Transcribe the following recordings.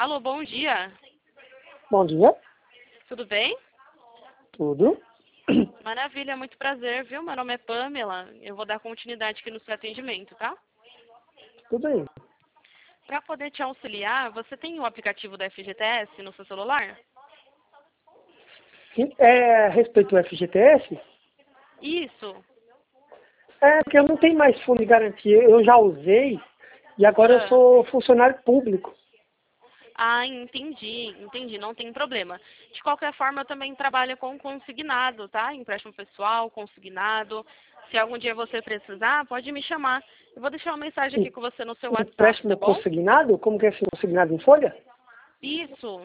Alô, bom dia. Bom dia, Tudo bem? tudo. Maravilha, muito prazer, viu? Meu nome é Pamela. Eu vou dar continuidade aqui no seu atendimento, tá? Tudo bem. Para poder te auxiliar, você tem o aplicativo da FGTS no seu celular? A respeito do FGTS, Isso. é que eu não tenho mais fundo de garantia. Eu já usei e agora eu Ah, sou funcionário público. entendi, não tem problema. De qualquer forma, eu também trabalho com consignado, tá? Empréstimo pessoal, consignado. Se algum dia você precisar, pode me chamar. Eu vou deixar uma mensagem aqui E com você no seu WhatsApp, tá empréstimo bom? consignado? Como que é esse consignado em folha? Isso.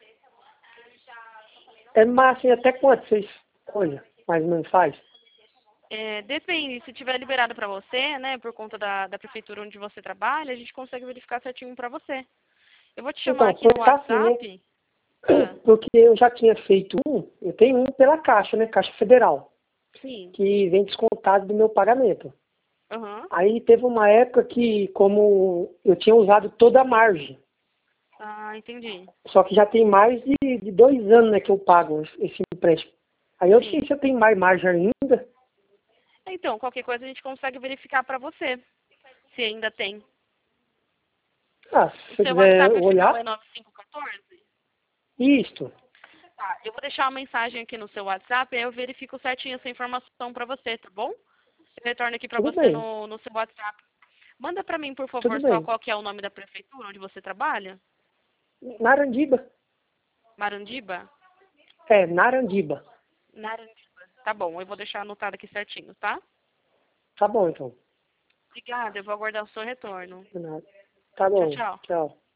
É mais assim, até quanto vocês folha, mais ou menos faz? Depende, se tiver liberado para você, né, por conta da prefeitura onde você trabalha, a gente consegue verificar certinho para você. Eu vou te chamar Então, aqui no foi assim, né? WhatsApp. Ah, Porque eu já tinha feito eu tenho um pela Caixa, né? Caixa Federal, sim. que vem descontado do meu pagamento. Aham. Aí teve uma época que, como eu tinha usado toda a margem, Ah, entendi. só que já tem mais de 2 anos, né, que eu pago esse empréstimo. Aí eu não sei Sim. se eu tenho mais margem ainda. Então, qualquer coisa a gente consegue verificar para você, se ainda tem. Ah, se O você seu quiser WhatsApp o final é olhar, 9514? isto. Tá, eu vou deixar uma mensagem aqui no seu WhatsApp, aí eu verifico certinho essa informação para você, tá bom? Eu retorno aqui para Tudo você bem, no seu WhatsApp. Manda para mim, por tudo favor, só bem. qual que é o nome da prefeitura onde você trabalha? Narandiba. Marandiba? Narandiba. Narandiba. Tá bom, eu vou deixar anotado aqui certinho, tá? Tá bom, então. Obrigada, eu vou aguardar o seu retorno. Tá Tchau, bom, tchau. tchau.